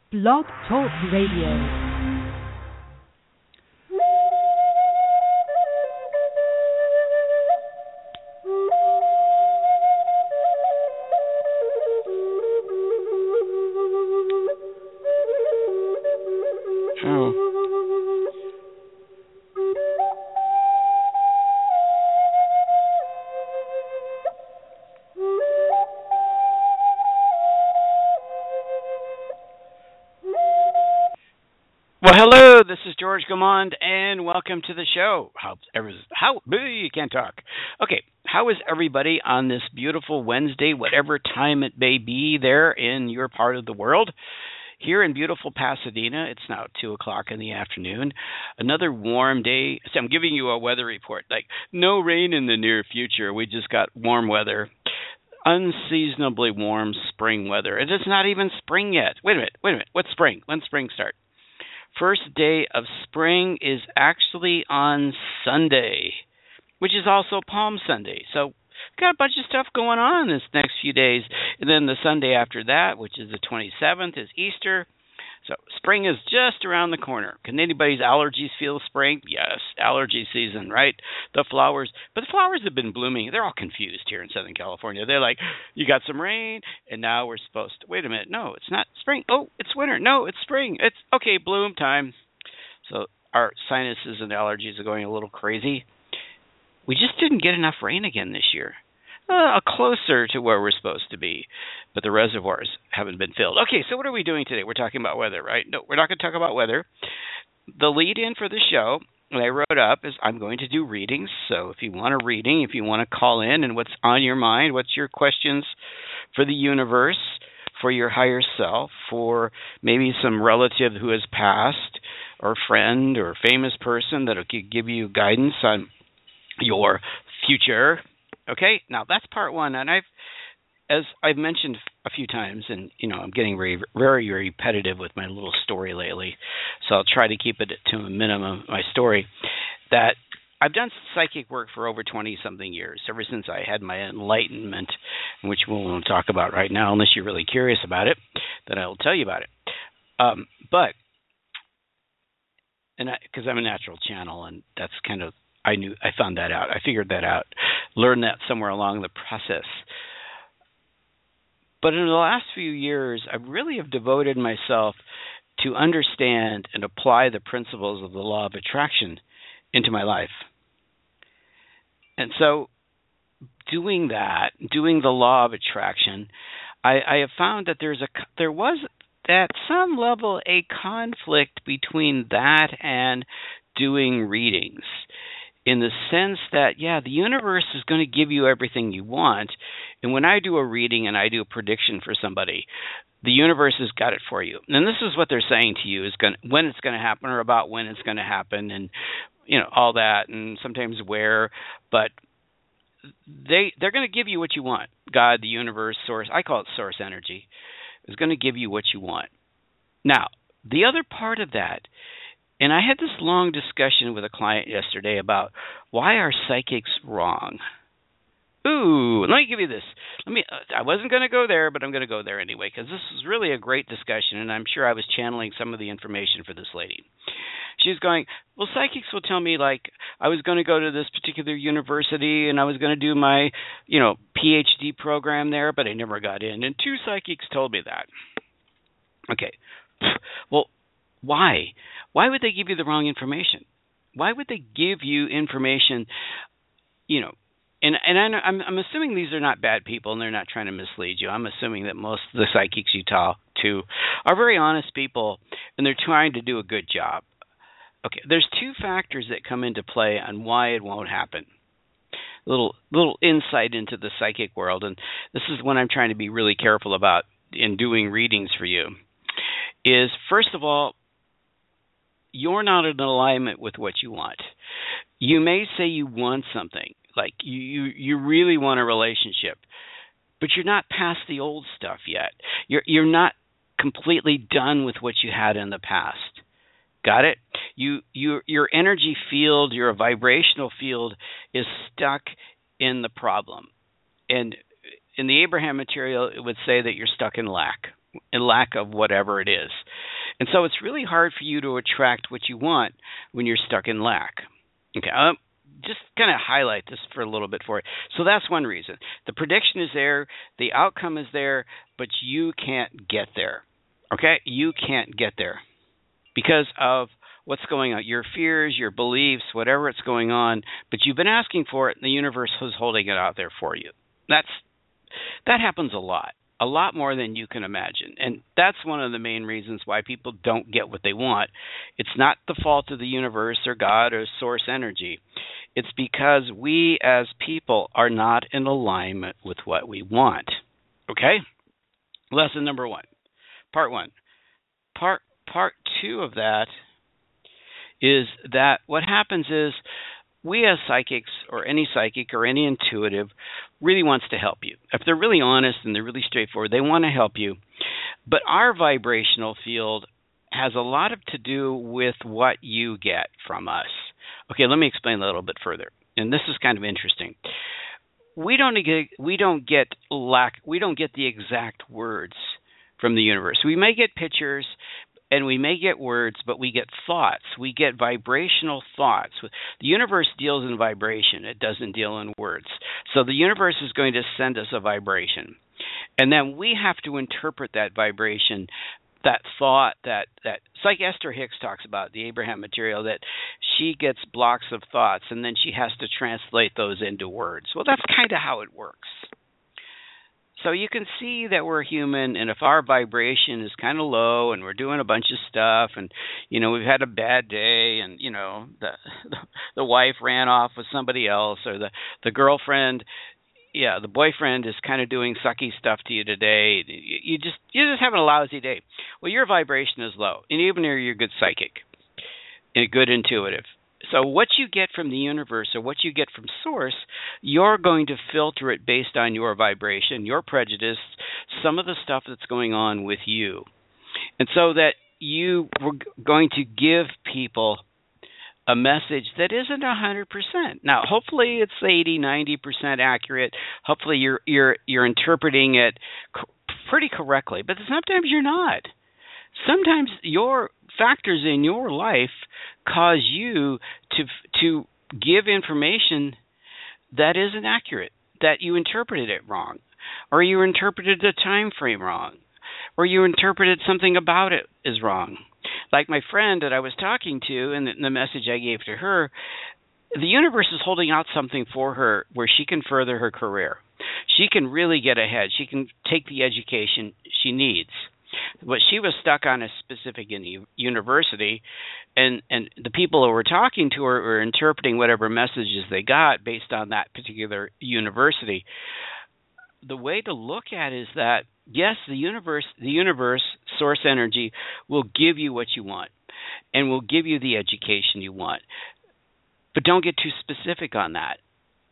Blog Talk Radio. Well, hello, this is George Gaumond, and welcome to the show. You can't talk. Okay, how is everybody on this beautiful Wednesday, whatever time it may be there in your part of the world? Here in beautiful Pasadena, it's now 2 o'clock in the afternoon. Another warm day. So I'm giving you a weather report, like no rain in the near future. We just got warm weather. Unseasonably warm spring weather. It is not even spring yet. Wait a minute. What's spring? When's spring start? First day of spring is actually on Sunday, which is also Palm Sunday. So we've got a bunch of stuff going on this next few days. And then the Sunday after that, which is the 27th, is Easter. So spring is just around the corner. Can anybody's allergies feel spring? Yes, allergy season, right? The flowers. But the flowers have been blooming. They're all confused here in Southern California. They're like, you got some rain, and now we're supposed to, wait a minute, no, it's not spring. Oh, it's winter. No, it's spring. It's, okay, bloom time. So our sinuses and allergies are going a little crazy. We just didn't get enough rain again this year. Closer to where we're supposed to be, but the reservoirs haven't been filled. Okay, so what are we doing today? We're talking about weather, right? No, we're not going to talk about weather. The lead-in for the show that I wrote up is I'm going to do readings. So if you want a reading, if you want to call in and what's on your mind, what's your questions for the universe, for your higher self, for maybe some relative who has passed, or friend or famous person that will give you guidance on your future. Okay, now that's part one, and as I've mentioned a few times, and I'm getting very, very repetitive with my little story lately, so I'll try to keep it to a minimum. My story, that I've done psychic work for over 20-something years, ever since I had my enlightenment, which we won't talk about right now, unless you're really curious about it. Then I'll tell you about it. Because I'm a natural channel, and that's kind of. I found that out. I figured that out. Learned that somewhere along the process. But in the last few years, I really have devoted myself to understand and apply the principles of the law of attraction into my life. And so doing that, doing the law of attraction, I have found that there was at some level a conflict between that and doing readings. In the sense that, the universe is going to give you everything you want. And when I do a reading and I do a prediction for somebody, the universe has got it for you. And this is what they're saying to you, is when it's going to happen, or about when it's going to happen, and all that, and sometimes where. But they're going to give you what you want. God, the universe, source, I call it source energy, is going to give you what you want. Now, the other part of that, and I had this long discussion with a client yesterday about why are psychics wrong? Ooh, let me give you this. I wasn't going to go there, but I'm going to go there anyway, because this is really a great discussion, and I'm sure I was channeling some of the information for this lady. She's going, well, psychics will tell me, like, I was going to go to this particular university, and I was going to do my, PhD program there, but I never got in, and 2 psychics told me that. Okay, well, why? Why would they give you the wrong information? Why would they give you information, And I'm assuming these are not bad people and they're not trying to mislead you. I'm assuming that most of the psychics you talk to are very honest people and they're trying to do a good job. Okay, there's 2 factors that come into play on why it won't happen. Little insight into the psychic world, and this is what I'm trying to be really careful about in doing readings for you, is first of all, you're not in alignment with what you want. You may say you want something, like you really want a relationship, but you're not past the old stuff yet. You're not completely done with what you had in the past. Got it? Your energy field, your vibrational field is stuck in the problem. And in the Abraham material, it would say that you're stuck in lack of whatever it is. And so it's really hard for you to attract what you want when you're stuck in lack. Okay, just kind of highlight this for a little bit for you. So that's one reason. The prediction is there, the outcome is there, but you can't get there. Okay, you can't get there because of what's going on, your fears, your beliefs, whatever it's going on, but you've been asking for it, and the universe is holding it out there for you. That happens a lot more than you can imagine, and that's one of the main reasons why people don't get what they want. It's not the fault of the universe or God or source energy. It's because we as people are not in alignment with what we want. Okay? Lesson number 1. Part 1. Part 2 of that is that what happens is we as psychics or any psychic or any intuitive really wants to help you. If they're really honest and they're really straightforward, they want to help you. But our vibrational field has a lot to do with what you get from us. Okay, let me explain a little bit further. And this is kind of interesting. We don't get the exact words from the universe. We may get pictures, and we may get words, but we get thoughts. We get vibrational thoughts. The universe deals in vibration. It doesn't deal in words. So the universe is going to send us a vibration. And then we have to interpret that vibration, that thought, that like Esther Hicks talks about, the Abraham material, that she gets blocks of thoughts, and then she has to translate those into words. Well, that's kind of how it works. So you can see that we're human, and if our vibration is kind of low and we're doing a bunch of stuff and, we've had a bad day and, the wife ran off with somebody else or the girlfriend, the boyfriend is kind of doing sucky stuff to you today. You're just having a lousy day. Well, your vibration is low, and even if you're a good psychic and a good intuitive. So what you get from the universe or what you get from source, you're going to filter it based on your vibration, your prejudice, some of the stuff that's going on with you. And so that you were going to give people a message that isn't 100%. Now, hopefully it's 80, 90% accurate. Hopefully you're interpreting it pretty correctly, but sometimes you're not. Sometimes your factors in your life cause you to give information that isn't accurate, that you interpreted it wrong, or you interpreted the time frame wrong, or you interpreted something about it is wrong. Like my friend that I was talking to and the message I gave to her, the universe is holding out something for her where she can further her career. She can really get ahead. She can take the education she needs. But she was stuck on a specific university, and the people who were talking to her were interpreting whatever messages they got based on that particular university. The way to look at it is that, yes, the universe, source energy, will give you what you want and will give you the education you want. But don't get too specific on that.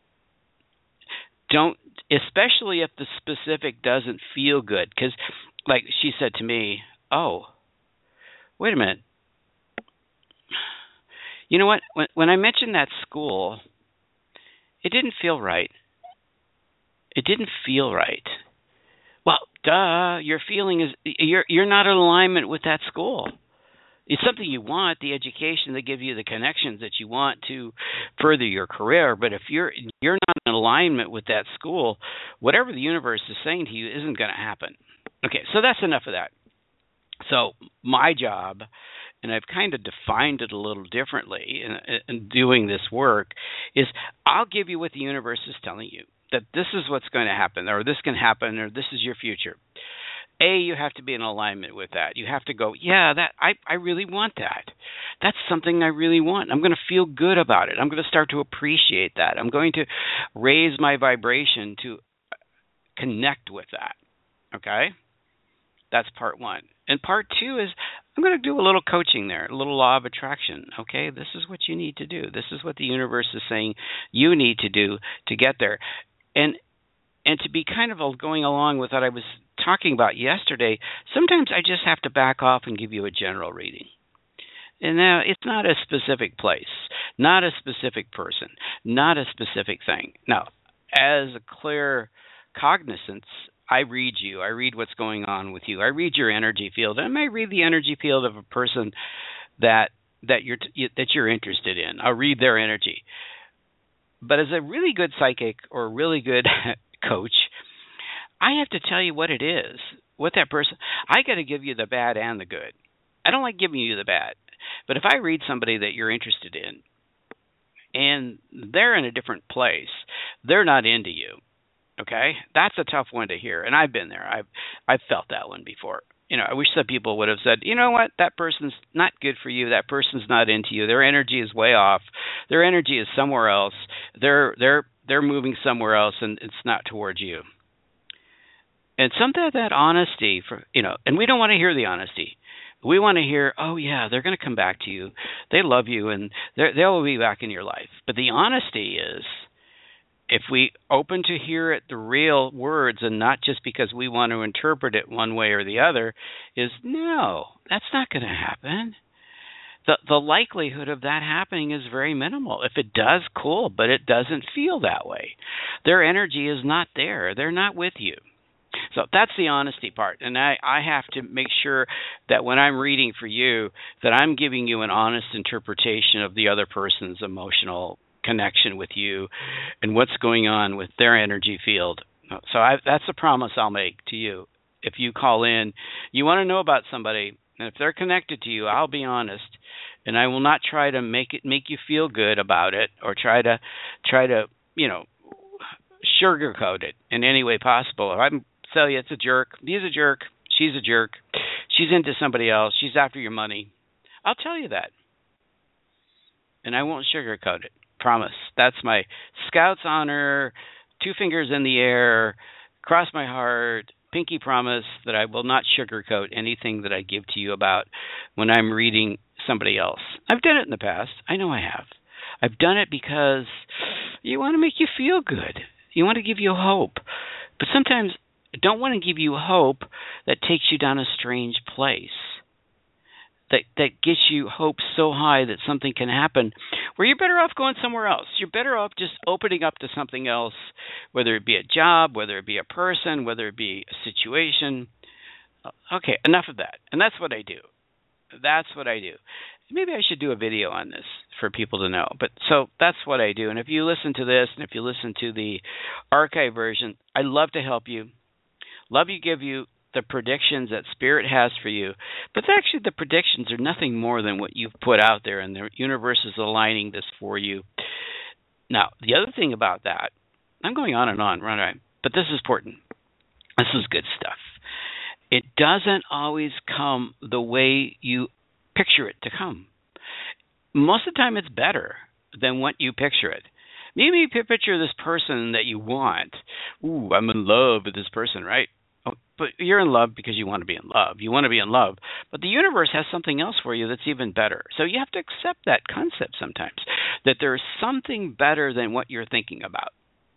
Don't, especially if the specific doesn't feel good, because like she said to me, oh, wait a minute. You know what? When I mentioned that school, it didn't feel right. It didn't feel right. Well, duh, your feeling is you're not in alignment with that school. It's something you want, the education that give you the connections that you want to further your career. But if you're not in alignment with that school, whatever the universe is saying to you isn't going to happen. Okay, so that's enough of that. So my job, and I've kind of defined it a little differently in doing this work, is I'll give you what the universe is telling you, that this is what's going to happen, or this can happen, or this is your future. You have to be in alignment with that. You have to go, that I really want that. That's something I really want. I'm going to feel good about it. I'm going to start to appreciate that. I'm going to raise my vibration to connect with that. Okay? That's part one. And part two is I'm going to do a little coaching there, a little law of attraction. Okay? This is what you need to do. This is what the universe is saying you need to do to get there. And to be kind of going along with what I was talking about yesterday, sometimes I just have to back off and give you a general reading. And now it's not a specific place, not a specific person, not a specific thing. Now, as a clear cognizance I read you. I read what's going on with you. I read your energy field. I may read the energy field of a person that you're interested in. I'll read their energy. But as a really good psychic or a really good coach, I have to tell you what it is, what that person. I got to give you the bad and the good. I don't like giving you the bad. But if I read somebody that you're interested in, and they're in a different place, they're not into you. Okay, that's a tough one to hear, and I've been there. I've felt that one before. I wish some people would have said, you know what, that person's not good for you. That person's not into you. Their energy is way off. Their energy is somewhere else. They're moving somewhere else, and it's not towards you. And sometimes that honesty, and we don't want to hear the honesty. We want to hear, oh yeah, they're going to come back to you. They love you, and they'll be back in your life. But the honesty is, if we open to hear it, the real words, and not just because we want to interpret it one way or the other, is no, that's not going to happen. The likelihood of that happening is very minimal. If it does, cool, but it doesn't feel that way. Their energy is not there. They're not with you. So that's the honesty part. And I have to make sure that when I'm reading for you, that I'm giving you an honest interpretation of the other person's emotional connection with you and what's going on with their energy field. So that's a promise I'll make to you. If you call in, you want to know about somebody, and if they're connected to you, I'll be honest, and I will not try to make you feel good about it or try to sugarcoat it in any way possible. If I tell you it's a jerk, he's a jerk, she's a jerk, she's into somebody else, she's after your money, I'll tell you that, and I won't sugarcoat it. Promise. That's my Scout's honor, 2 fingers in the air, cross my heart, pinky promise that I will not sugarcoat anything that I give to you about when I'm reading somebody else. I've done it in the past. I know I have. I've done it because you want to make you feel good. You want to give you hope. But sometimes I don't want to give you hope that takes you down a strange place. That gets you hope so high that something can happen where you're better off going somewhere else. You're better off just opening up to something else, whether it be a job, whether it be a person, whether it be a situation. Okay, enough of that. And that's what I do. That's what I do. Maybe I should do a video on this for people to know. But so that's what I do. And if you listen to this and if you listen to the archive version, I love to help you. Love to give you the predictions that Spirit has for you. But actually the predictions are nothing more than what you've put out there, and the universe is aligning this for you. Now, the other thing about that, I'm going on and on, right? But this is important. This is good stuff. It doesn't always come the way you picture it to come. Most of the time it's better than what you picture it. Maybe you picture this person that you want. Ooh, I'm in love with this person, right? But you're in love because you want to be in love. You want to be in love. But the universe has something else for you that's even better. So you have to accept that concept sometimes, that there's something better than what you're thinking about.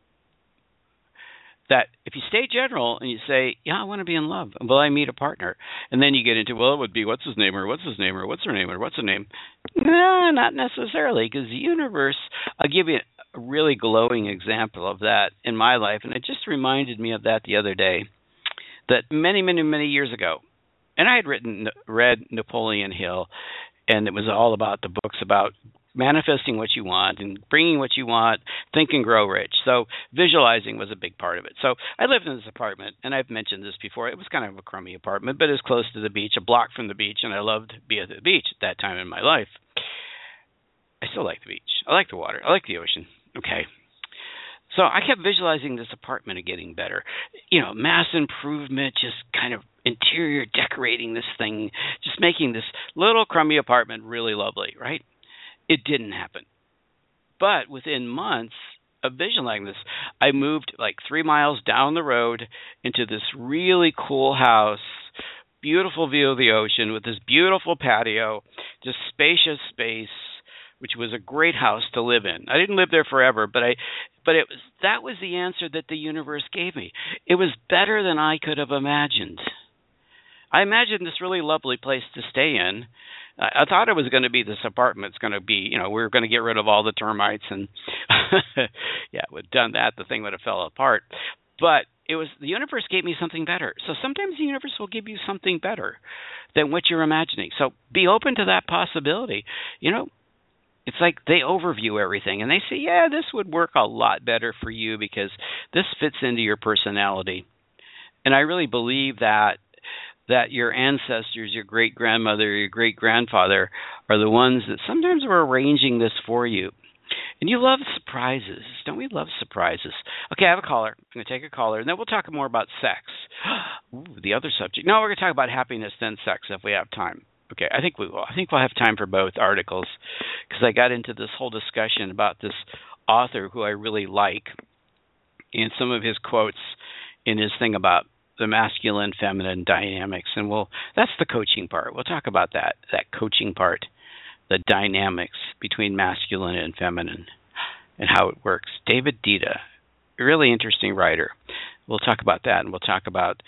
That if you stay general and you say, yeah, I want to be in love, will I meet a partner? And then you get into, well, it would be what's his name or what's his name or what's her name or what's her name. No, not necessarily, because the universe, I'll give you a really glowing example of that in my life, and it just reminded me of that the other day. That many, many, many years ago, and I had read Napoleon Hill, and it was all about the books about manifesting what you want and bringing what you want, think and grow rich. So visualizing was a big part of it. So I lived in this apartment, and I've mentioned this before. It was kind of a crummy apartment, but it was close to the beach, a block from the beach, and I loved to be at the beach at that time in my life. I still like the beach. I like the water. I like the ocean. Okay. So I kept visualizing this apartment getting better. Mass improvement, just kind of interior decorating this thing, just making this little crummy apartment really lovely, right? It didn't happen. But within months of visualizing this, I moved like 3 miles down the road into this really cool house, beautiful view of the ocean with this beautiful patio, just spacious space, which was a great house to live in. I didn't live there forever, but that was the answer that the universe gave me. It was better than I could have imagined. I imagined this really lovely place to stay in. I thought it was going to be this apartment. It's going to be, we were going to get rid of all the termites, and yeah, we'd done that, the thing would have fell apart. But it was the universe gave me something better. So sometimes the universe will give you something better than what you're imagining. So be open to that possibility. It's like they overview everything and they say, yeah, this would work a lot better for you because this fits into your personality. And I really believe that your ancestors, your great-grandmother, your great-grandfather are the ones that sometimes were arranging this for you. And you love surprises. Don't we love surprises? Okay, I have a caller. I'm going to take a caller, and then we'll talk more about sex. Ooh, the other subject. No, we're going to talk about happiness, then sex, if we have time. Okay, I think we will. I think we'll have time for both articles because I got into this whole discussion about this author who I really like and some of his quotes in his thing about the masculine, feminine dynamics. And that's the coaching part. We'll talk about that coaching part. The dynamics between masculine and feminine and how it works. David Deida, a really interesting writer. We'll talk about that, and we'll talk about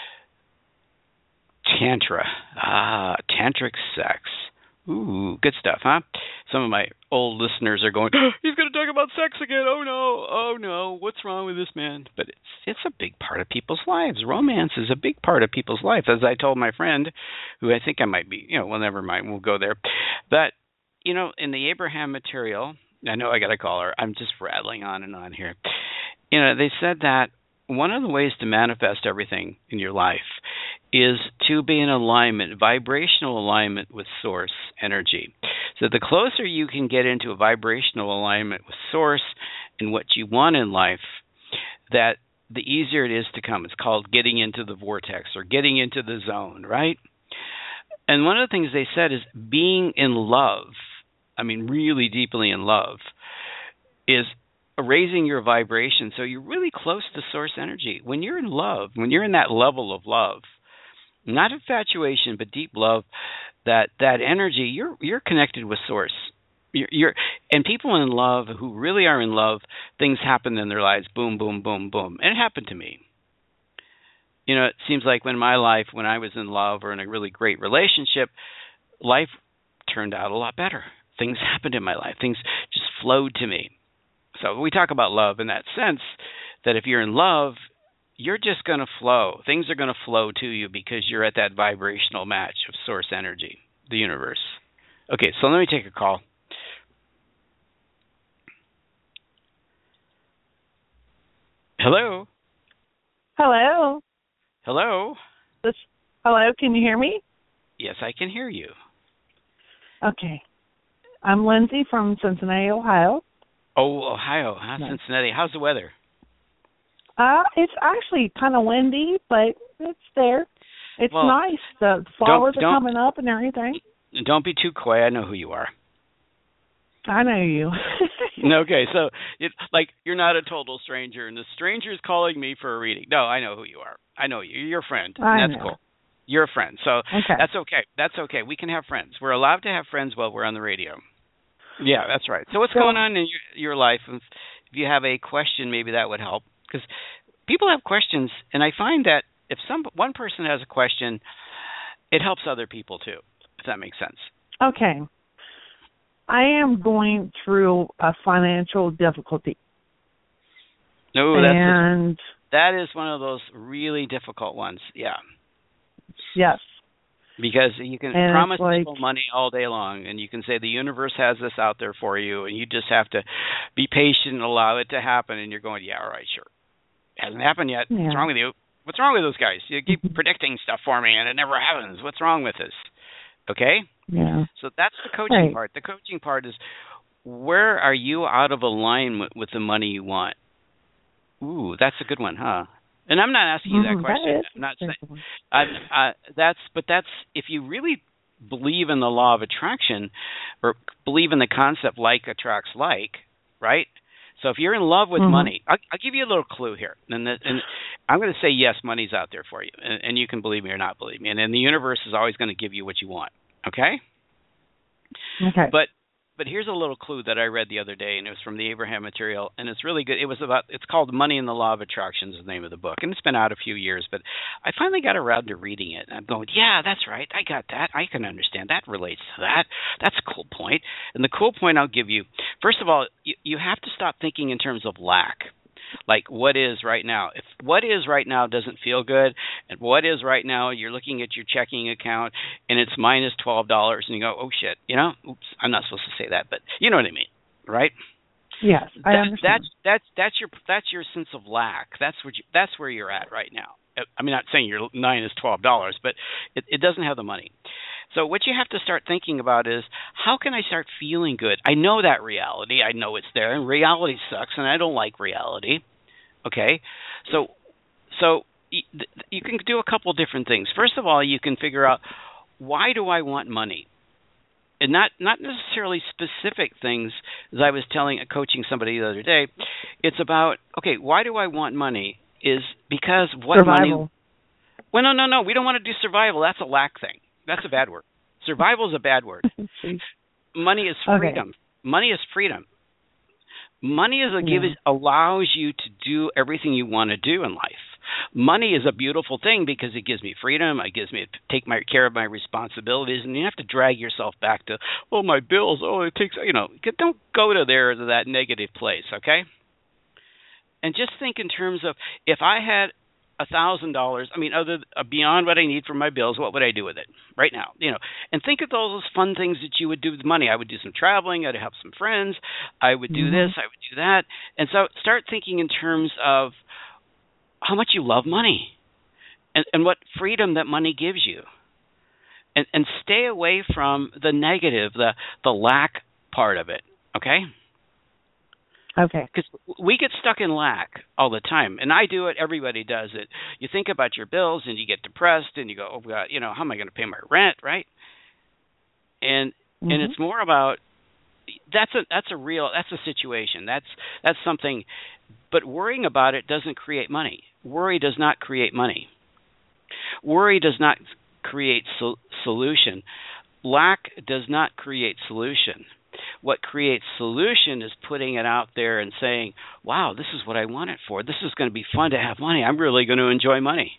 Tantra. Tantric sex. Ooh, good stuff, huh? Some of my old listeners are going, he's going to talk about sex again. Oh, no. What's wrong with this man? But it's a big part of people's lives. Romance is a big part of people's life. As I told my friend, who I think I might be, well, never mind. We'll go there. But, in the Abraham material, I know I got a caller. I'm just rattling on and on here. They said that one of the ways to manifest everything in your life is to be in alignment, vibrational alignment with source energy. So the closer you can get into a vibrational alignment with source and what you want in life, that the easier it is to come. It's called getting into the vortex or getting into the zone, right? And one of the things they said is being in love, really deeply in love, is raising your vibration so you're really close to source energy. When you're in love, when you're in that level of love, not infatuation, but deep love, that energy, you're connected with source. And people in love who really are in love, things happen in their lives, boom, boom, boom, boom. And it happened to me. It seems like when I was in love or in a really great relationship, life turned out a lot better. Things happened in my life. Things just flowed to me. So we talk about love in that sense, that if you're in love, you're just going to flow. Things are going to flow to you because you're at that vibrational match of source energy, the universe. Okay, so let me take a call. Hello? Hello? Hello? Hello, can you hear me? Yes, I can hear you. Okay. I'm Lindsay from Cincinnati, Ohio. Oh, Ohio, huh? Nice. Cincinnati. How's the weather? It's actually kind of windy, but it's there. It's nice. The flowers are coming up and everything. Don't be too coy. I know who you are. I know you. Okay, so you're not a total stranger, and the stranger is calling me for a reading. No, I know who you are. I know you. You're your friend. That's cool. You're a friend, so okay. That's okay. That's okay. We can have friends. We're allowed to have friends while we're on the radio. Yeah, that's right. So what's going on in your life? If you have a question, maybe that would help. Because people have questions, and I find that if one person has a question, it helps other people too, if that makes sense. Okay. I am going through a financial difficulty. No, that is one of those really difficult ones, yeah. Yes. Because you can promise people money all day long, and you can say the universe has this out there for you, and you just have to be patient and allow it to happen, and you're going, yeah, all right, sure. Hasn't happened yet. Yeah. What's wrong with you? What's wrong with those guys? You keep predicting stuff for me, and it never happens. What's wrong with this? Okay? Yeah. So that's the coaching part. The coaching part is, where are you out of alignment with the money you want? Ooh, that's a good one, huh? And I'm not asking you that question. I'm not saying that's if you really believe in the law of attraction or believe in the concept like attracts like, right? So if you're in love with money, I'll give you a little clue here. And I'm going to say, yes, money's out there for you. And you can believe me or not believe me. And the universe is always going to give you what you want. Okay? Okay. But here's a little clue that I read the other day, and it was from the Abraham material, and it's really good. It's called Money and the Law of Attraction is the name of the book, and it's been out a few years, but I finally got around to reading it, and I'm going, yeah, that's right, I got that, I can understand, that relates to that, that's a cool point. And the cool point I'll give you, first of all, you have to stop thinking in terms of lack. like what is right now. If what is right now doesn't feel good, and what is right now, you're looking at your checking account and it's minus $12, and you go, oh shit, oops, I'm not supposed to say that, but you know what I mean, right? Yes, I understand. That's your sense of lack. That's where you're at right now. I'm not saying you're minus $12, but it doesn't have the money. So what you have to start thinking about is, how can I start feeling good? I know that reality. I know it's there, and reality sucks, and I don't like reality. Okay? So you can do a couple different things. First of all, you can figure out, why do I want money? And not necessarily specific things. As I was coaching somebody the other day, it's about, okay, why do I want money? Is because what survival. Money... Well, no. We don't want to do survival. That's a lack thing. That's a bad word. Survival is a bad word. Money is freedom. Okay. Money is freedom. Money allows you to do everything you want to do in life. Money is a beautiful thing because it gives me freedom. It gives me to take care of my responsibilities, and you have to drag yourself back to, my bills. It takes, don't go to that negative place, okay? And just think in terms of, if I had $1,000, beyond what I need for my bills, what would I do with it right now? And think of those fun things that you would do with money. I would do some traveling. I'd have some friends. I would do this. I would do that. And so start thinking in terms of how much you love money and what freedom that money gives you. And stay away from the negative, the lack part of it, okay? Okay. Because we get stuck in lack all the time, and I do it. Everybody does it. You think about your bills, and you get depressed, and you go, "Oh God, how am I going to pay my rent?" Right? And it's more about that's a situation. That's something. But worrying about it doesn't create money. Worry does not create money. Worry does not create solution. Lack does not create solution. What creates solution is putting it out there and saying, wow, this is what I want it for. This is going to be fun to have money. I'm really going to enjoy money.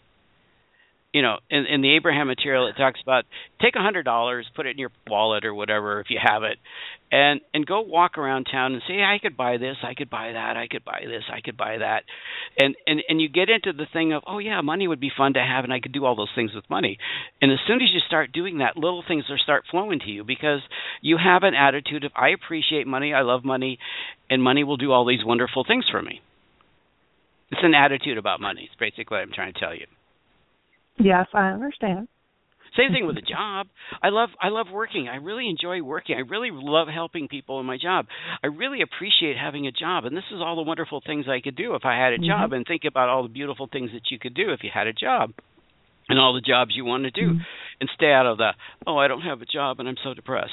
In the Abraham material, it talks about, take $100, put it in your wallet or whatever if you have it, and go walk around town and say, I could buy this, I could buy that, I could buy this, I could buy that. And you get into the thing of, oh yeah, money would be fun to have, and I could do all those things with money. And as soon as you start doing that, little things will start flowing to you, because you have an attitude of, I appreciate money, I love money, and money will do all these wonderful things for me. It's an attitude about money. It's basically what I'm trying to tell you. Yes, I understand. Same thing with a job. I love working. I really enjoy working. I really love helping people in my job. I really appreciate having a job. And this is all the wonderful things I could do if I had a job. And think about all the beautiful things that you could do if you had a job, and all the jobs you want to do. And stay out of the, I don't have a job and I'm so depressed.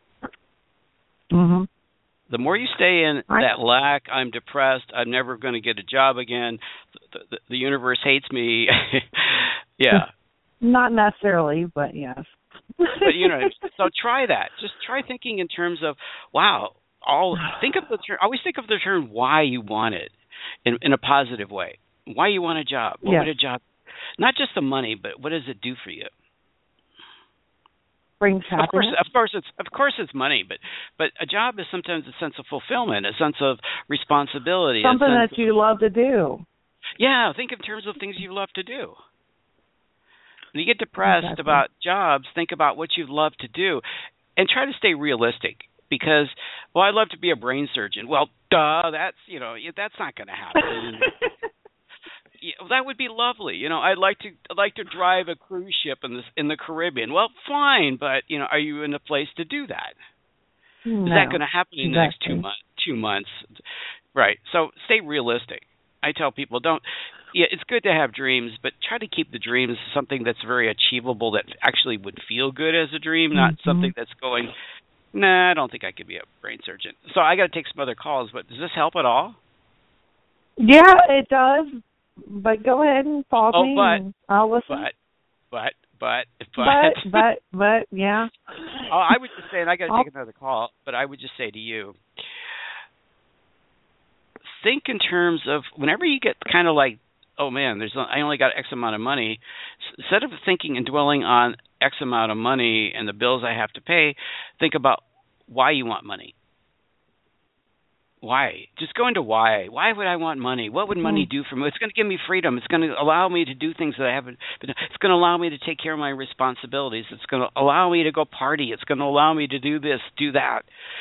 The more you stay in that lack, I'm depressed, I'm never going to get a job again, the universe hates me. Yeah. Not necessarily, but yes. But so try that. Just try thinking in terms of, wow, always think of the term why you want it in a positive way. Why you want a job. What would a job, not just the money, but what does it do for you? Brings happiness. Of course it's money, but a job is sometimes a sense of fulfillment, a sense of responsibility. Something that you love to do. Yeah, think in terms of things you love to do. When you get depressed about jobs, think about what you love to do, and try to stay realistic. Because, I'd love to be a brain surgeon. Well, that's not going to happen. That would be lovely. I'd like to drive a cruise ship in the Caribbean. Well, fine, but are you in a place to do that? No. Is that going to happen in the next 2 months? Right. So stay realistic. I tell people, it's good to have dreams, but try to keep the dreams something that's very achievable, that actually would feel good as a dream, not something that's going, I don't think I could be a brain surgeon. So I got to take some other calls, but does this help at all? Yeah, it does. But go ahead and pause me. And I'll listen. But, yeah. I would just say, and I got to take another call, but I would just say to you, think in terms of whenever you get kind of like, oh man, I only got X amount of money, instead of thinking and dwelling on X amount of money and the bills I have to pay, think about why you want money. Why? Just go into why. Why would I want money? What would money do for me? It's going to give me freedom. It's going to allow me to do things that I haven't. It's going to allow me to take care of my responsibilities. It's going to allow me to go party. It's going to allow me to do this, do that.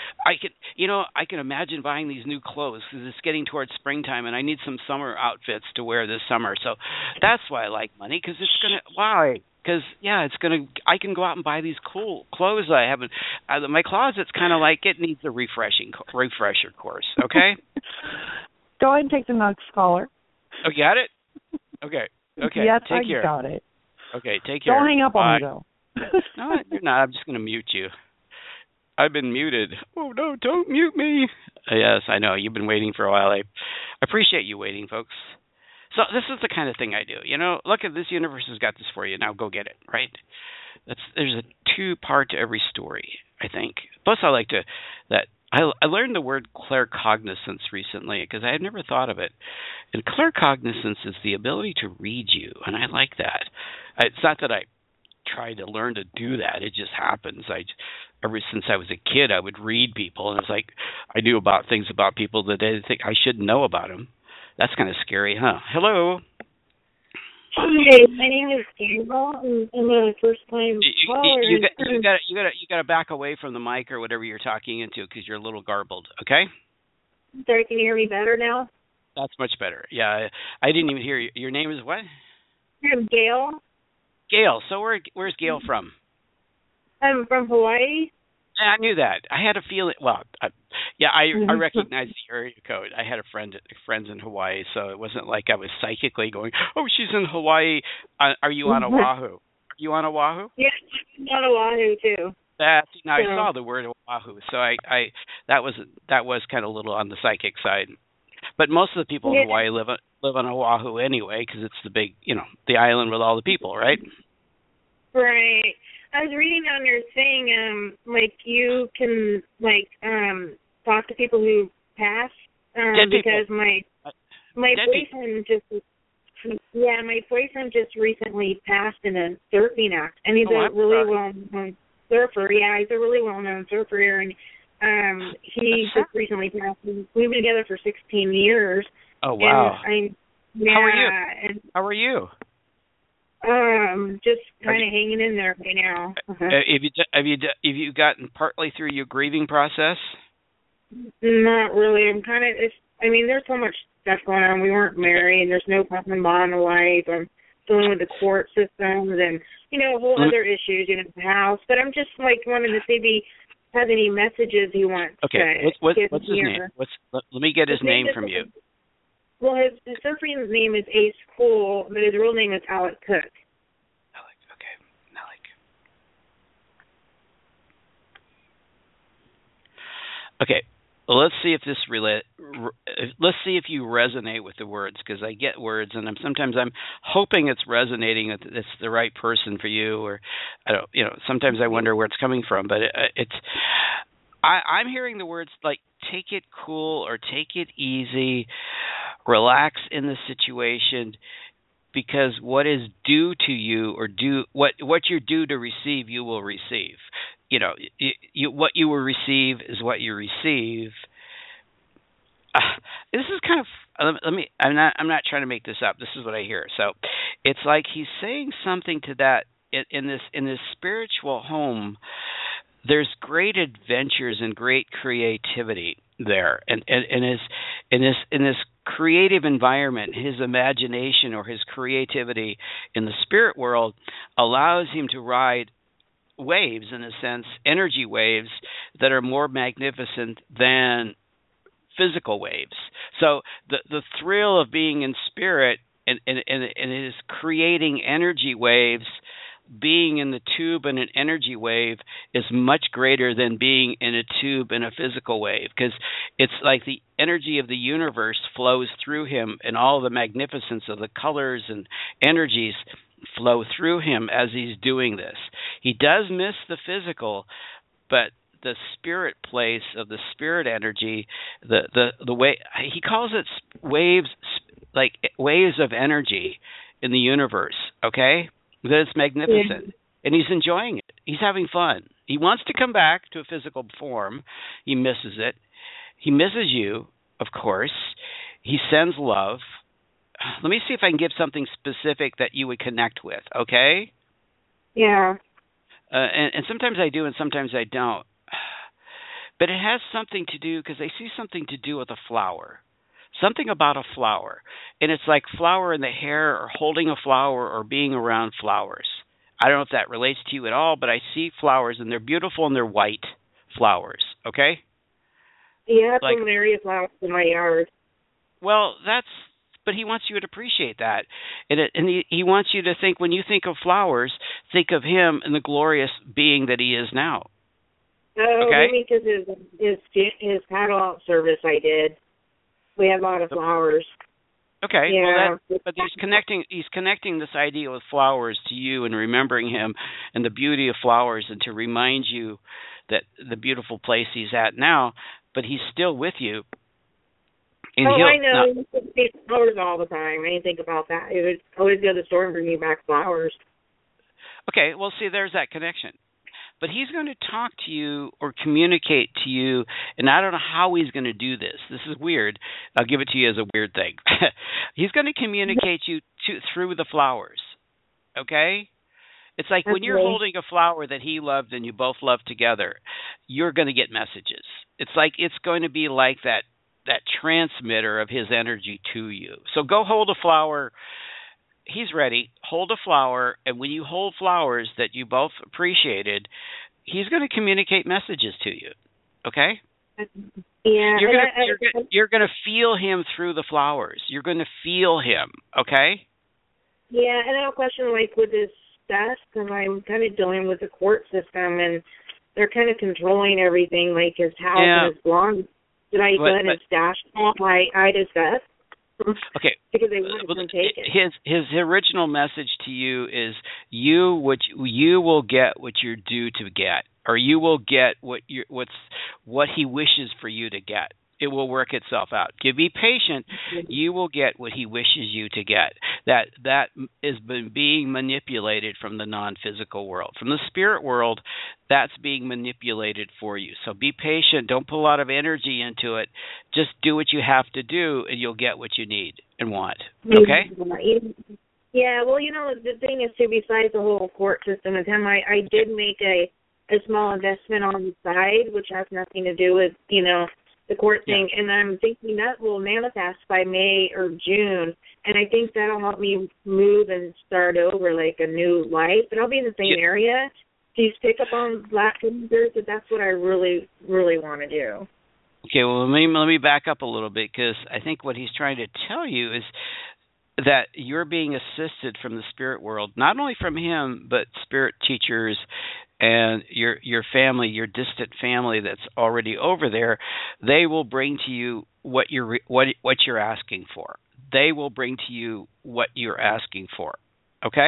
I can imagine buying these new clothes because it's getting towards springtime, and I need some summer outfits to wear this summer. So that's why I like money, because it's going to. Why? Because I can go out and buy these cool clothes I haven't. My closet's kind of like it needs a refresher course. Okay. Go ahead and take the next caller. Oh, you got it. Okay. Yes, take care. I got it. Okay, take care. Don't hang up on me though. No, you're not. I'm just going to mute you. I've been muted. Oh no, don't mute me. Yes, I know. You've been waiting for a while. I appreciate you waiting, folks. So this is the kind of thing I do. Look at this universe has got this for you. Now go get it, right? There's a two-part to every story, I think. Plus, I learned the word claircognizance recently because I had never thought of it. And claircognizance is the ability to read you, and I like that. It's not that I tried to learn to do that. It just happens. Ever since I was a kid, I would read people, and it's like I knew about things about people that I didn't think I should know about them. That's kind of scary, huh? Hello. Hey, my name is Daniel. I'm a first-time caller. You got to back away from the mic or whatever you're talking into because you're a little garbled. Okay. Sorry, can you hear me better now? That's much better. Yeah, I didn't even hear you. Your name is what? I'm Gail. Gail. So where's Gail from? I'm from Hawaii. Yeah, I knew that. I had a feeling. Well, I recognized the area code. I had friends in Hawaii, so it wasn't like I was psychically going, "Oh, she's in Hawaii." Are you on Oahu? Are you on Oahu? Yes, I'm on Oahu too. I saw the word Oahu, so that was kind of a little on the psychic side. But most of the people in Hawaii live on Oahu anyway, because it's the big, the island with all the people, right? Right. I was reading on your thing, you can talk to people who pass, because my boyfriend just recently passed in a surfing accident, and he's a really well-known surfer. Yeah, he's a really well-known surfer here, and he just recently passed. We've been together for 16 years. Oh wow! How are you? Just kind of hanging in there right now. Have you gotten partly through your grieving process? Not really. There's so much stuff going on. We weren't married. There's no common bond in life. I'm dealing with the court systems and, whole other issues, the house. But I'm just, wanting to see if he has any messages he wants. Okay. What's his name? Let me get his name from you. Well, his surfing name is Ace Cool, but his real name is Alec Cook. Alec, okay. Alec. Okay, well, let's see if let's see if you resonate with the words, because I get words, and sometimes I'm hoping it's resonating, that it's the right person for you, or sometimes I wonder where it's coming from, but I'm hearing the words like take it cool or take it easy, relax in the situation, because what is due to you, or what you're due to receive, you will receive. What you will receive is what you receive. This is kind of I'm not trying to make this up. This is what I hear. So it's like he's saying something to that in this spiritual home. There's great adventures and great creativity there, and in this creative environment, his imagination or his creativity in the spirit world allows him to ride waves, in a sense, energy waves that are more magnificent than physical waves. So the thrill of being in spirit and is creating energy waves. Being in the tube in an energy wave is much greater than being in a tube in a physical wave, because it's like the energy of the universe flows through him, and all the magnificence of the colors and energies flow through him as he's doing this. He does miss the physical, but the spirit place of the spirit energy, the way he calls it, waves, like waves of energy in the universe, okay? That it's magnificent, and he's enjoying it. He's having fun. He wants to come back to a physical form. He misses it, He misses you, of course. He sends love. Let me see if I can give something specific that you would connect with, okay? Yeah. And sometimes I do and sometimes I don't. But it has something to do, because I see something to do with a flower. Something about a flower. And it's like flower in the hair, or holding a flower, or being around flowers. I don't know if that relates to you at all, but I see flowers, and they're beautiful, and they're white flowers, okay? Yeah, I have some Malaria flowers in my yard. Well, but he wants you to appreciate that. And he wants you to think, when you think of flowers, think of him and the glorious being that he is now. Oh, okay? Maybe because his cattle service I did. We had a lot of flowers. Okay, yeah. But he's connecting this idea with flowers to you, and remembering him and the beauty of flowers, and to remind you that the beautiful place he's at now, but he's still with you. And I know. He takes flowers all the time. I didn't think about that. He would always go to the store and bring me back flowers. Okay, well, see, there's that connection. But he's going to talk to you or communicate to you, and I don't know how he's going to do this. This is weird. I'll give it to you as a weird thing. He's going to communicate you through the flowers, okay? It's like when you're holding a flower that he loved and you both love together, you're going to get messages. It's like it's going to be like that transmitter of his energy to you. So go hold a flower. He's ready. Hold a flower, and when you hold flowers that you both appreciated, he's going to communicate messages to you. Okay? Yeah. You're going to feel him through the flowers. You're going to feel him. Okay? Yeah, and I have a question, like with this stuff, because I'm kind of dealing with the court system, and they're kind of controlling everything, like his house and his blonde. Did I go ahead and stash my Ida's stuff? Okay. Because they wouldn't take it. His original message to you is you will get what you're due to get, or you will get what he wishes for you to get. It will work itself out. Be patient. You will get what he wishes you to get. That is being manipulated from the non-physical world. From the spirit world, that's being manipulated for you. So be patient. Don't put a lot of energy into it. Just do what you have to do, and you'll get what you need and want. Okay? Yeah, well, the thing is, too, besides the whole court system and him, I did make a small investment on the side, which has nothing to do with, the court thing, and I'm thinking that will manifest by May or June, and I think that'll help me move and start over like a new life. But I'll be in the same area. Do you pick up on black users? That's what I really, really want to do. Okay, well, let me back up a little bit, because I think what he's trying to tell you is that you're being assisted from the spirit world, not only from him, but spirit teachers and your family, your distant family that's already over there. They will bring to you what you're asking for. They will bring to you what you're asking for. Okay?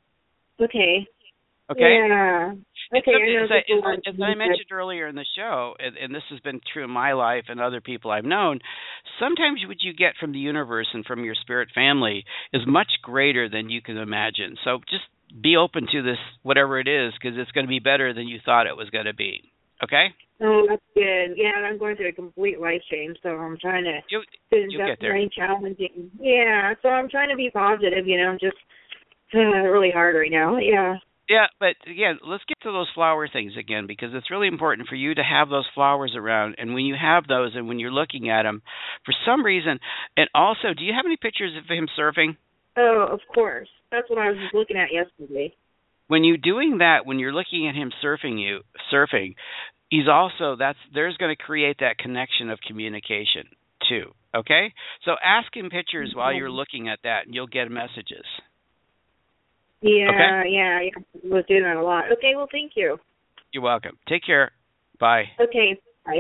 Okay. Okay? Yeah. Okay. As I mentioned earlier in the show, and this has been true in my life and other people I've known, sometimes what you get from the universe and from your spirit family is much greater than you can imagine. So just be open to this, whatever it is, because it's going to be better than you thought it was going to be. Okay? Oh, that's good. Yeah, I'm going through a complete life change, so I'm trying to. You'll get there. Very challenging. Yeah, so I'm trying to be positive. Just really hard right now. Yeah. Yeah, but again, let's get to those flower things again, because it's really important for you to have those flowers around. And when you have those, and when you're looking at them, for some reason, and also, do you have any pictures of him surfing? Oh, of course. That's what I was just looking at yesterday. When you're doing that, when you're looking at him surfing, he's also there's going to create that connection of communication too. Okay, so ask him pictures while you're looking at that, and you'll get messages. Yeah, okay? yeah, I was doing that a lot. Okay, well, thank you. You're welcome. Take care. Bye. Okay, bye.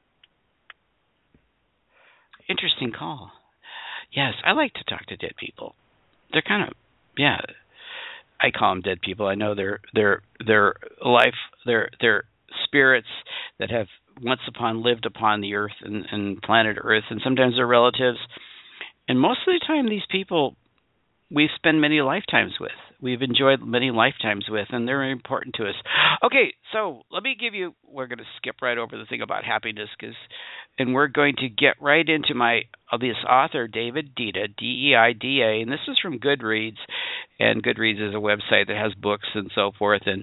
Interesting call. Yes, I like to talk to dead people. They're kind of, I call them dead people. I know they're life, they're spirits that have once lived upon the earth and planet Earth, and sometimes they're relatives. And most of the time, these people we spend many lifetimes with. we've enjoyed many lifetimes with, and they're important to us. Okay, so let me give you, we're going to skip right over the thing about happiness, and we're going to get right into this author, David Deida, D-E-I-D-A, and this is from Goodreads, and Goodreads is a website that has books and so forth, and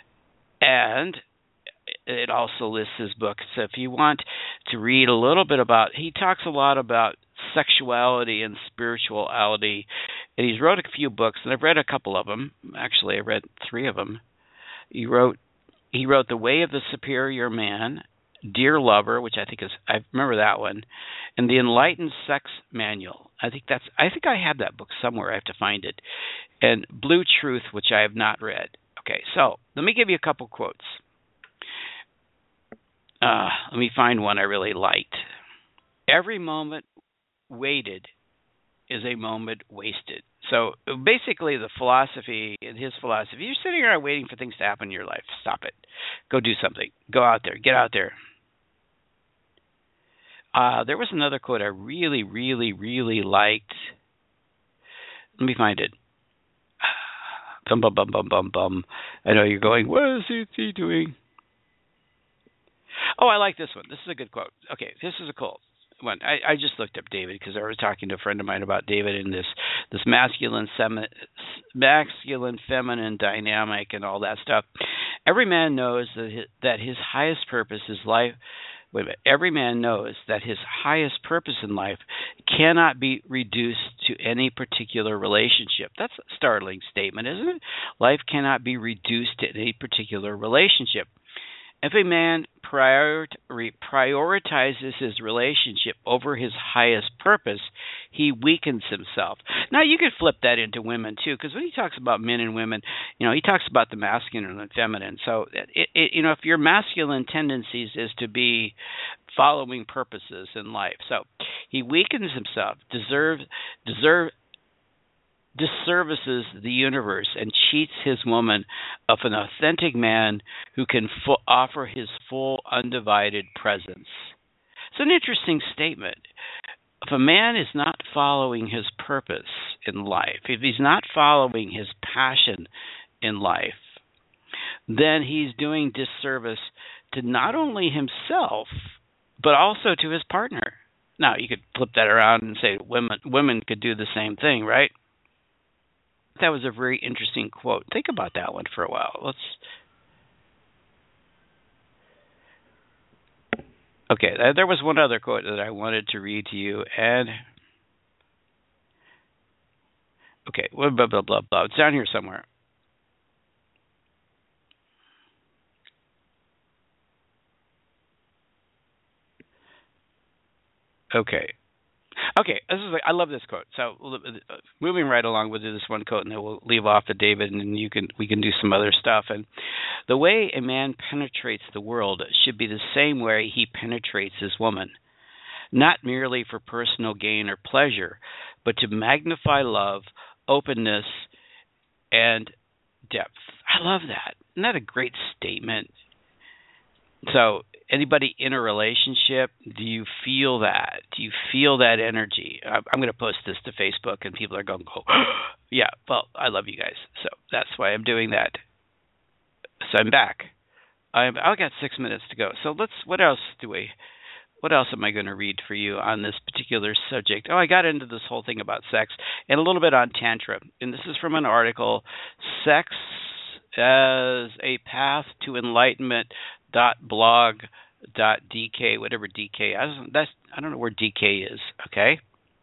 it also lists his books. So if you want to read a little bit about, he talks a lot about sexuality and spirituality, and he's wrote a few books, and I've read a couple of them. Actually, I read 3 of them. He wrote The Way of the Superior Man, Dear Lover, which I remember that one, and The Enlightened Sex Manual. I think I have that book somewhere. I have to find it. And Blue Truth, which I have not read. Okay, so let me give you a couple quotes. Let me find one I really liked. Every moment waited is a moment wasted. So basically his philosophy, you're sitting around waiting for things to happen in your life. Stop it. Go do something. Go out there. Get out there. There was another quote I really, really, really liked. Let me find it. Bum, bum, bum, bum, bum, bum. I know you're going, what is he doing? Oh, I like this one. This is a good quote. Okay, this is a cool one. I just looked up David because I was talking to a friend of mine about David and this masculine, feminine dynamic and all that stuff. Every man knows that his highest purpose is life. Wait a minute. Every man knows that his highest purpose in life cannot be reduced to any particular relationship. That's a startling statement, isn't it? Life cannot be reduced to any particular relationship. If a man prioritizes his relationship over his highest purpose, he weakens himself. Now, you could flip that into women, too, because when he talks about men and women, he talks about the masculine and feminine. So, if your masculine tendencies is to be following purposes in life. So, he weakens himself, disservices the universe, and cheats his woman of an authentic man who can offer his full undivided presence. It's an interesting statement. If a man is not following his purpose in life, if he's not following his passion in life, then he's doing disservice to not only himself, but also to his partner. Now, you could flip that around and say women could do the same thing, right? That was a very interesting quote. Think about that one for a while. Okay, there was one other quote that I wanted to read to you, and okay, blah, blah, blah, blah, blah. It's down here somewhere. Okay, I love this quote. So moving right along with this one quote, and then we'll leave off the David, and then we can do some other stuff. And the way a man penetrates the world should be the same way he penetrates his woman, not merely for personal gain or pleasure, but to magnify love, openness, and depth. I love that. Isn't that a great statement? So, anybody in a relationship, do you feel that? Do you feel that energy? I'm going to post this to Facebook, and people are going to go, yeah, well, I love you guys. So, that's why I'm doing that. So, I'm back. I've got 6 minutes to go. So, what else am I going to read for you on this particular subject? Oh, I got into this whole thing about sex and a little bit on Tantra. And this is from an article, Sex as a Path to Enlightenment .blog.dk, whatever DK. I don't know where DK is. Okay,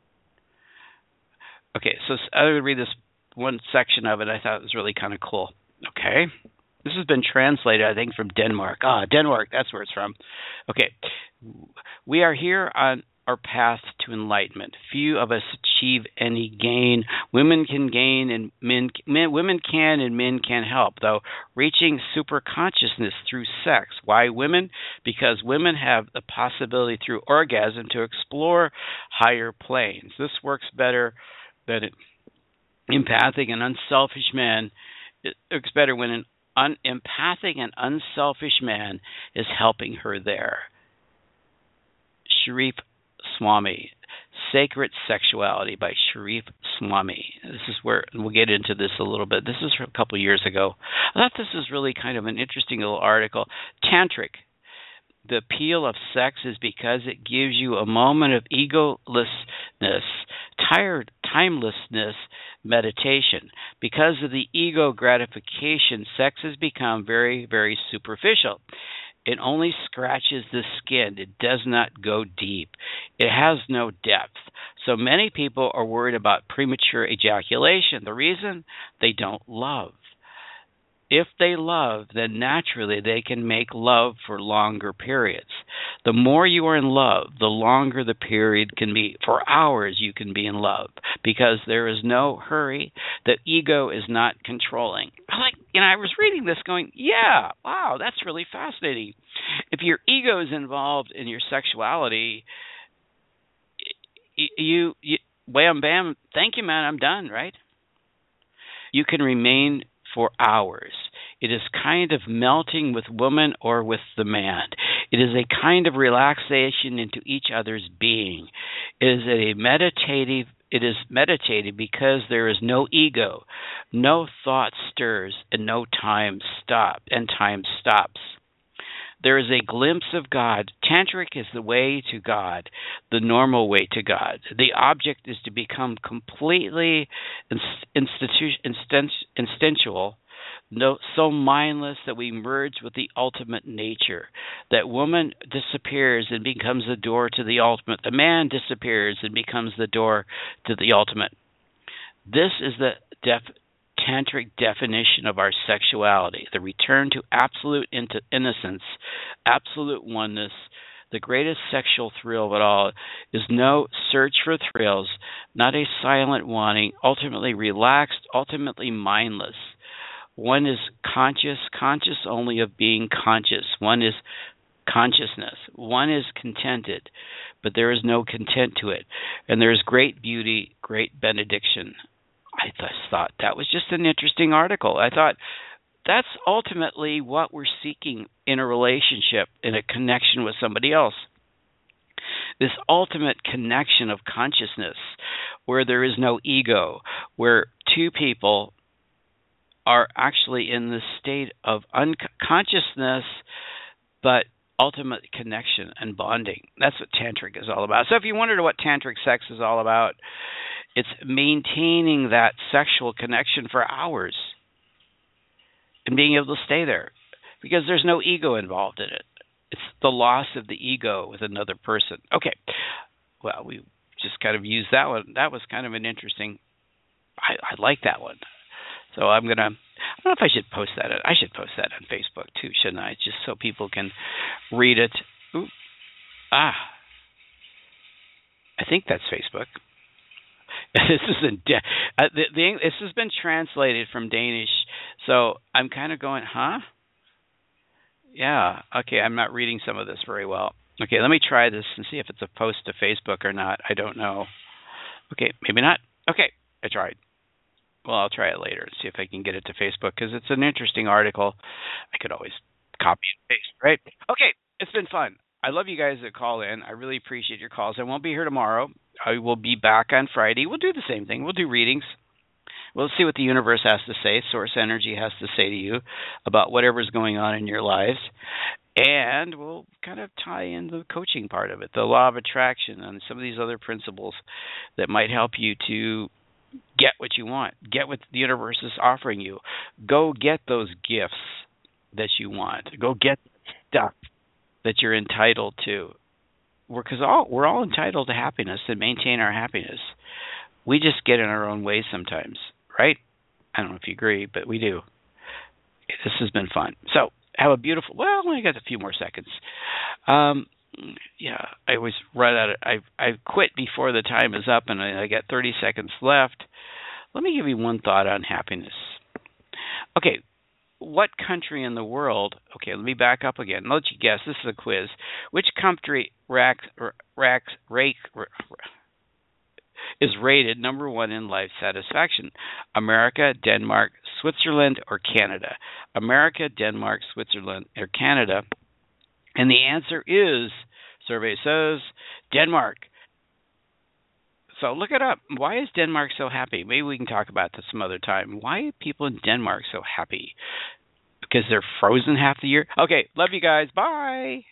so I'm going to read this one section of it. I thought it was really kind of cool. Okay, this has been translated, I think, from Denmark. Denmark, that's where it's from. Okay, we are here on our path to enlightenment. Few of us achieve any gain. Women can gain, and women can, and men can help, though, reaching super consciousness through sex. Why women? Because women have the possibility through orgasm to explore higher planes. This works better than an empathic and unselfish man. It works better when an empathic and unselfish man is helping her there. Sharif Swami. Sacred Sexuality by Sharif Slami. This is where we'll get into this a little bit. This is from a couple of years ago. I thought this was really kind of an interesting little article. Tantric. The appeal of sex is because it gives you a moment of egolessness, timelessness, meditation. Because of the ego gratification, sex has become very, very superficial. It only scratches the skin. It does not go deep. It has no depth. So many people are worried about premature ejaculation. The reason? They don't love. If they love, then naturally they can make love for longer periods. The more you are in love, the longer the period can be. For hours you can be in love because there is no hurry. The ego is not controlling. I was reading this going, yeah, wow, that's really fascinating. If your ego is involved in your sexuality, you wham, bam, thank you, man, I'm done, right? You can remain for hours. It is kind of melting with woman or with the man. It is a kind of relaxation into each other's being. It is meditative because there is no ego, no thought stirs, and time stops. There is a glimpse of God. Tantric is the way to God, the normal way to God. The object is to become completely instinctual, so mindless that we merge with the ultimate nature. That woman disappears and becomes the door to the ultimate. The man disappears and becomes the door to the ultimate. This is the tantric definition of our sexuality, the return to absolute innocence, absolute oneness. The greatest sexual thrill of it all is no search for thrills, not a silent wanting, ultimately relaxed, ultimately mindless. One is conscious only of being conscious. One is consciousness. One is contented, but there is no content to it. And there is great beauty, great benediction. I just thought that was just an interesting article. I thought that's ultimately what we're seeking in a relationship, in a connection with somebody else. This ultimate connection of consciousness where there is no ego, where two people are actually in the state of unconsciousness, but ultimate connection and bonding. That's what tantric is all about. So if you wondered what tantric sex is all about, it's maintaining that sexual connection for hours and being able to stay there because there's no ego involved in it. It's the loss of the ego with another person. Okay. Well, we just kind of used that one. That was kind of an interesting, I like that one. So I don't know if I should post that. I should post that on Facebook too, shouldn't I? Just so people can read it. Ooh. I think that's Facebook. This has been translated from Danish, so I'm kind of going, huh? Yeah. Okay, I'm not reading some of this very well. Okay, let me try this and see if it's a post to Facebook or not. I don't know. Okay, maybe not. Okay, I tried. Well, I'll try it later and see if I can get it to Facebook because it's an interesting article. I could always copy and paste, right? Okay, it's been fun. I love you guys that call in. I really appreciate your calls. I won't be here tomorrow. I will be back on Friday. We'll do the same thing. We'll do readings. We'll see what the universe has to say, source energy has to say to you about whatever's going on in your lives. And we'll kind of tie in the coaching part of it, the law of attraction and some of these other principles that might help you to get what you want, get what the universe is offering you. Go get those gifts that you want. Go get stuff that you're entitled to. We're all entitled to happiness and maintain our happiness. We just get in our own way sometimes, right? I don't know if you agree, but we do. This has been fun. So have a beautiful, well, I got a few more seconds. Yeah, I always run out of, I quit before the time is up and I got 30 seconds left. Let me give you one thought on happiness. Okay, what country in the world, okay, let me back up again. I'll let you guess. This is a quiz. Which country is rated number one in life satisfaction? America, Denmark, Switzerland, or Canada? America, Denmark, Switzerland, or Canada? And the answer is, survey says, Denmark. So look it up. Why is Denmark so happy? Maybe we can talk about this some other time. Why are people in Denmark so happy? Because they're frozen half the year? Okay, love you guys. Bye.